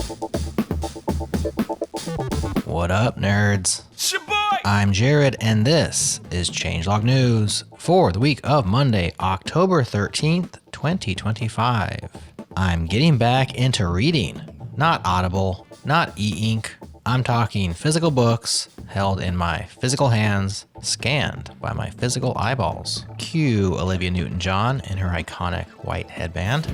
What up, nerds? Shaboy! I'm Jared, and this is Changelog News for the week of Monday, October 13th, 2025. I'm getting back into reading. Not Audible, not e-ink. I'm talking physical books held in my physical hands, scanned by my physical eyeballs. Cue Olivia Newton-John in her iconic white headband.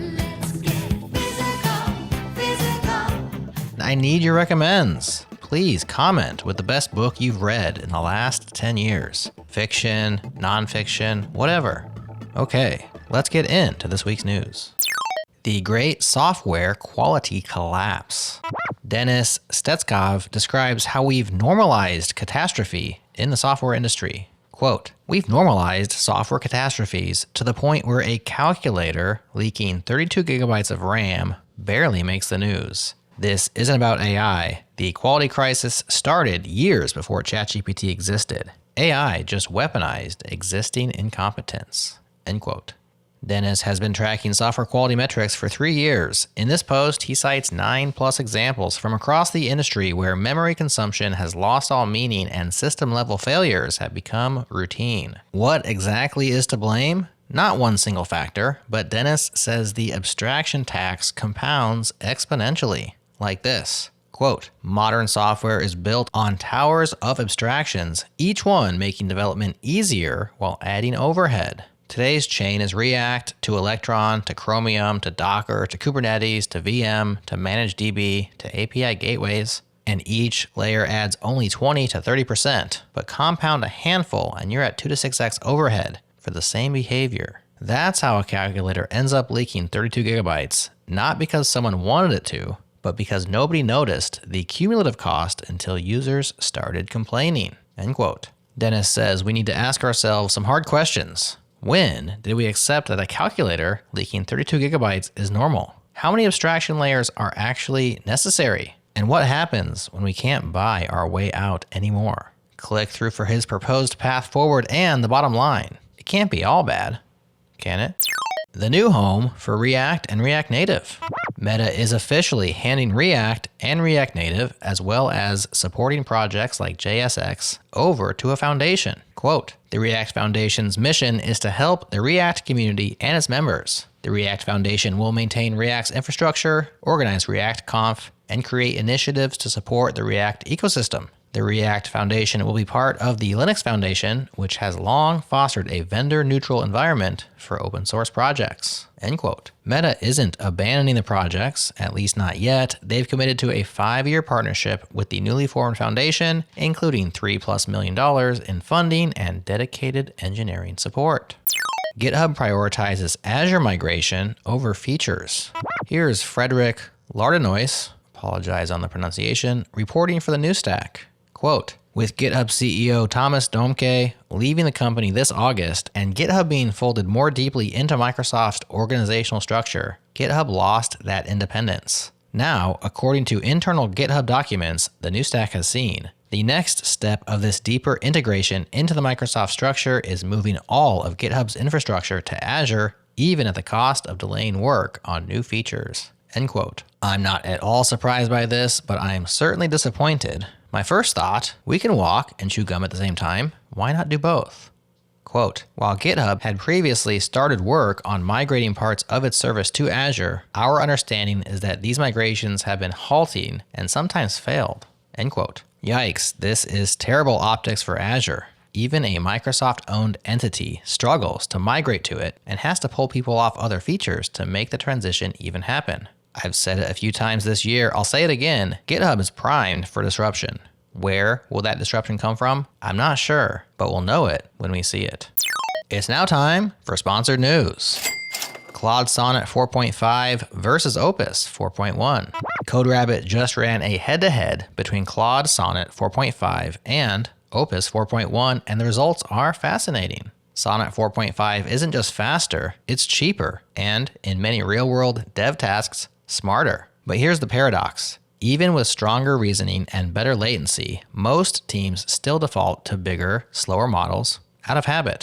I need your recommends. Please comment with the best book you've read in the last 10 years. Fiction, nonfiction, whatever. Okay, let's get into this week's news. The Great Software Quality Collapse. Denis Stetskov describes how we've normalized catastrophe in the software industry. Quote, "We've normalized software catastrophes to the point where a calculator leaking 32 gigabytes of RAM barely makes the news. This isn't about AI. The quality crisis started years before ChatGPT existed. AI just weaponized existing incompetence." End quote. Denis has been tracking software quality metrics for 3 years. In this post, he cites 9+ examples from across the industry where memory consumption has lost all meaning and system-level failures have become routine. What exactly is to blame? Not one single factor, but Denis says the abstraction tax compounds exponentially. Like this, quote, "Modern software is built on towers of abstractions, each one making development easier while adding overhead. Today's chain is React to Electron to Chromium to Docker to Kubernetes to VM to ManageDB to API gateways, and each layer adds only 20 to 30%, but compound a handful and you're at 2 to 6x overhead for the same behavior. That's how a calculator ends up leaking 32 gigabytes, not because someone wanted it to, but because nobody noticed the cumulative cost until users started complaining." End quote. Denis says we need to ask ourselves some hard questions. When did we accept that a calculator leaking 32 gigabytes is normal? How many abstraction layers are actually necessary? And what happens when we can't buy our way out anymore? Click through for his proposed path forward and the bottom line. It can't be all bad, can it? The new home for React and React Native. Meta is officially handing React and React Native, as well as supporting projects like JSX, over to a foundation. Quote, "The React Foundation's mission is to help the React community and its members. The React Foundation will maintain React's infrastructure, organize React Conf, and create initiatives to support the React ecosystem. The React Foundation will be part of the Linux Foundation, which has long fostered a vendor-neutral environment for open source projects." End quote. Meta isn't abandoning the projects, at least not yet. They've committed to a 5-year partnership with the newly formed foundation, including $3+ million in funding and dedicated engineering support. GitHub prioritizes Azure migration over features. Here's Frederick Lardenois, apologize on the pronunciation, reporting for the New Stack. Quote, "With GitHub CEO Thomas Dohmke leaving the company this August and GitHub being folded more deeply into Microsoft's organizational structure, GitHub lost that independence. Now, according to internal GitHub documents the New Stack has seen, the next step of this deeper integration into the Microsoft structure is moving all of GitHub's infrastructure to Azure, even at the cost of delaying work on new features." End quote. I'm not at all surprised by this, but I am certainly disappointed. My first thought, we can walk and chew gum at the same time. Why not do both? Quote, "While GitHub had previously started work on migrating parts of its service to Azure, our understanding is that these migrations have been halting and sometimes failed." End quote. Yikes, this is terrible optics for Azure. Even a Microsoft-owned entity struggles to migrate to it and has to pull people off other features to make the transition even happen. I've said it a few times this year, I'll say it again, GitHub is primed for disruption. Where will that disruption come from? I'm not sure, but we'll know it when we see it. It's now time for sponsored news. Claude Sonnet 4.5 versus Opus 4.1. CodeRabbit just ran a head-to-head between Claude Sonnet 4.5 and Opus 4.1, and the results are fascinating. Sonnet 4.5 isn't just faster, it's cheaper, and in many real-world dev tasks, smarter. But here's the paradox. Even with stronger reasoning and better latency, most teams still default to bigger, slower models out of habit.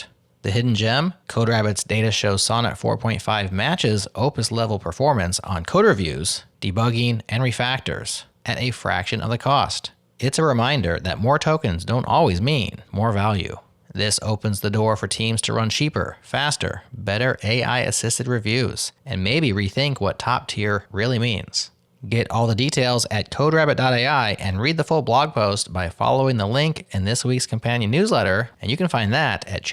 The hidden gem? CodeRabbit's data shows Sonnet 4.5 matches Opus level performance on code reviews, debugging, and refactors at a fraction of the cost. It's a reminder that more tokens don't always mean more value. This opens the door for teams to run cheaper, faster, better AI-assisted reviews, and maybe rethink what top tier really means. Get all the details at coderabbit.ai and read the full blog post by following the link in this week's companion newsletter, and you can find that at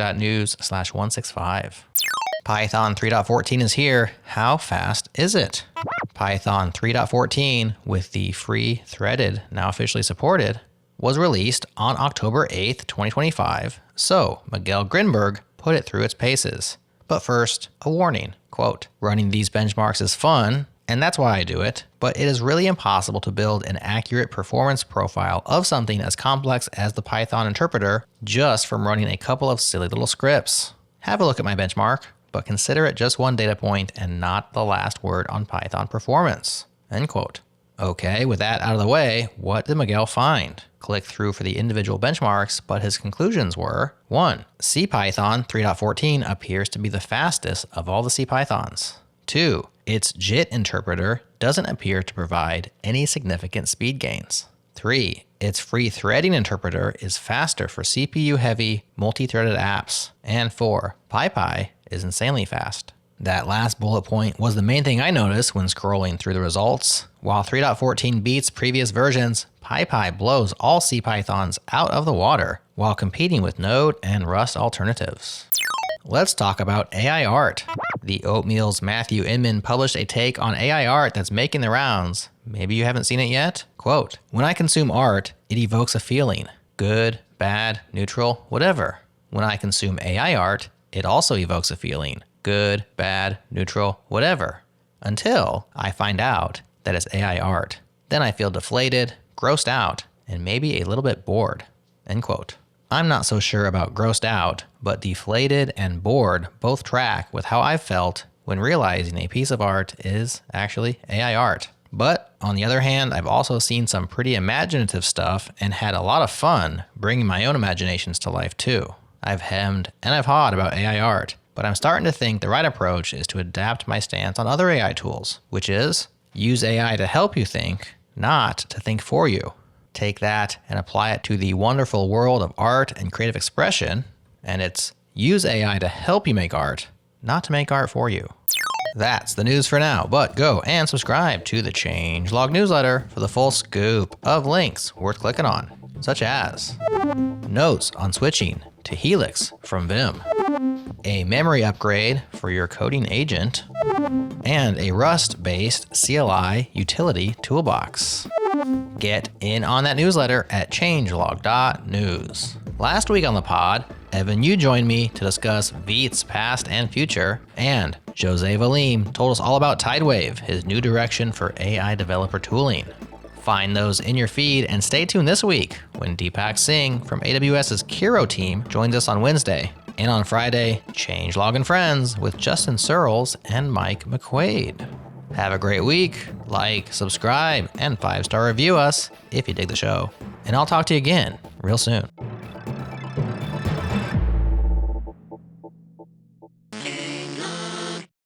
changelog.news/165. Python 3.14 is here. How fast is it? Python 3.14, with the free threaded now officially supported, was released on October 8th, 2025, so Miguel Grinberg put it through its paces. But first, a warning, quote, "Running these benchmarks is fun, and that's why I do it, but it is really impossible to build an accurate performance profile of something as complex as the Python interpreter just from running a couple of silly little scripts. Have a look at my benchmark, but consider it just one data point and not the last word on Python performance," end quote. Okay, with that out of the way, what did Miguel find? Click through for the individual benchmarks, but his conclusions were: 1. CPython 3.14 appears to be the fastest of all the CPythons. 2. Its JIT interpreter doesn't appear to provide any significant speed gains. 3. Its free threading interpreter is faster for CPU-heavy, multi-threaded apps. And 4. PyPy is insanely fast. That last bullet point was the main thing I noticed when scrolling through the results. While 3.14 beats previous versions, PyPy blows all CPythons out of the water while competing with Node and Rust alternatives. Let's talk about AI art. The Oatmeal's Matthew Inman published a take on AI art that's making the rounds. Maybe you haven't seen it yet? Quote, "When I consume art, it evokes a feeling. Good, bad, neutral, whatever. When I consume AI art, it also evokes a feeling. Good, bad, neutral, whatever. Until I find out that it's AI art. Then I feel deflated, grossed out, and maybe a little bit bored," end quote. I'm not so sure about grossed out, but deflated and bored both track with how I've felt when realizing a piece of art is actually AI art. But on the other hand, I've also seen some pretty imaginative stuff and had a lot of fun bringing my own imaginations to life too. I've hemmed and I've hawed about AI art, but I'm starting to think the right approach is to adapt my stance on other AI tools, which is use AI to help you think, not to think for you. Take that and apply it to the wonderful world of art and creative expression, and it's use AI to help you make art, not to make art for you. That's the news for now, but go and subscribe to the Changelog newsletter for the full scoop of links worth clicking on, such as notes on switching to Helix from Vim, a memory upgrade for your coding agent, and a Rust-based CLI utility toolbox. Get in on that newsletter at changelog.news. Last week on the pod, Evan Yu joined me to discuss Vite's past and future, and Jose Valim told us all about Tidewave, his new direction for AI developer tooling. Find those in your feed and stay tuned this week when Deepak Singh from AWS's Kiro team joins us on Wednesday. And on Friday, Changelog and Friends with Justin Searles and Mike McQuaid. Have a great week. Like, subscribe, and 5-star review us if you dig the show. And I'll talk to you again real soon.